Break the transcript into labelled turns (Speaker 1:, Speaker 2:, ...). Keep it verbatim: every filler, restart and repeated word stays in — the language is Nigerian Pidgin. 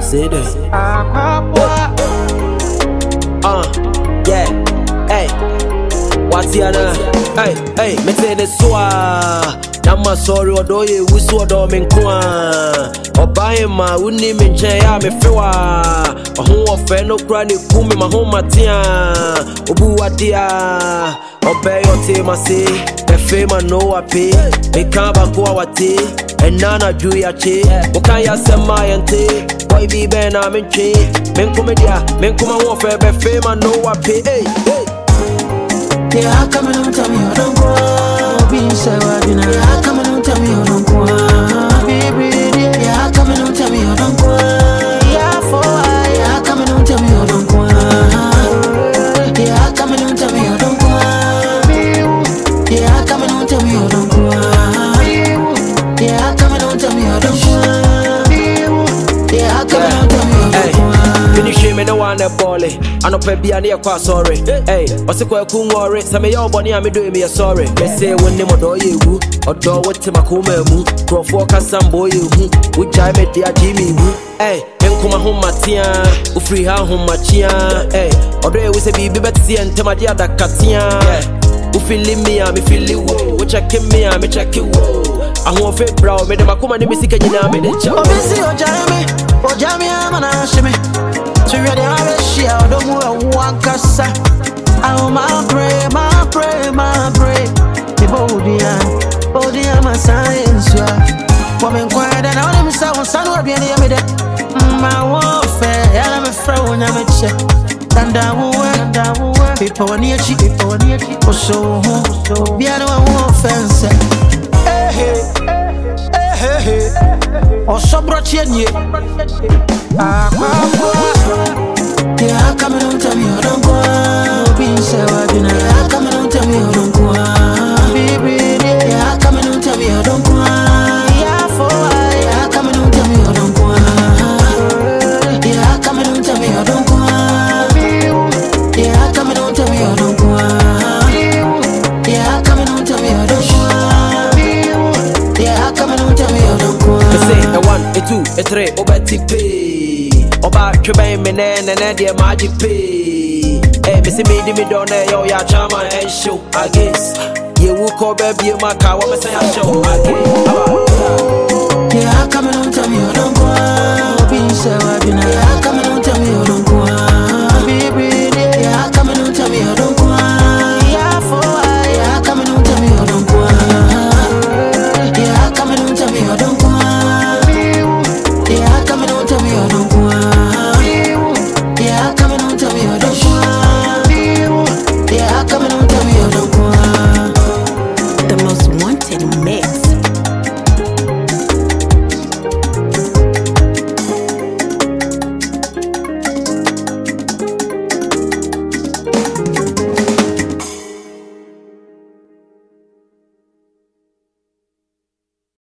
Speaker 1: say that. Uh, yeah, hey, what's the other? Hey, hey, me say this one. Nama sorry odo ye wusu odo me nkwa obaye ma wuni me nchen ya me fewa oho ofe no kra ne kumi ma ho matia obu adia obey ote ma se be fe ma no ape me kan ba ko awate enana ju ya che o kan ya sema yente boy bi be na me nche me nkomedia me nkoma wo fe be fe ma no ape hey hey
Speaker 2: yeah come on tell me you don't go be so bina yeah come on tell me you don't go baby yeah come on tell me you don't go yeah for yeah come on tell me you don't go yeah come on tell me you don't go yeah come on tell me you don't go yeah come on tell me you don't go yeah come on tell me you don't go
Speaker 1: finish me no one bally I no pe bia na kwa sorry hey what's kwa ku ngore say me your body am do me sorry me say when them odo ye wu odo wote makoma mu crofo kasam boy ye hu wo jai me dia jimi wu hey enkoma ho matia u free ha ho machia hey odo ye we say bibi betie ntema dia dakatia u feeling me am feel you wo check me am check you I want fe brow me dem akoma ne misika nyina me de cha
Speaker 2: o me see o jai me o jai me am na shime to ready I share don't move one kasa oh my pray my pray my pray the body body my science woman quiet and all them say son will be near me there my warfare yeah me friend when I'm check and I will work and I will work people near cheap people near cheap so so be no one offense hey hey hey hey o so broche nie ah yeah, come on, tell me you don't go. Be so bina. Yeah, come on, tell me you don't go. Baby, yeah, come on, tell me you don't go. Yeah, for yeah, come on, tell me you don't go. Yeah, come on, tell me you don't go. Yeah, come on, tell me you don't go. Yeah, come on, tell me you don't go. Yeah, come on, tell me you don't go.
Speaker 1: Me say a one, a two, a three, obeti pay. Oba twebe me ne ne ne de magic pay eh me see me di me don yo ya chama and show against ye wu ko baby ma ka wa me say I show again
Speaker 2: yeah come on tell me you don't go be so bina yeah come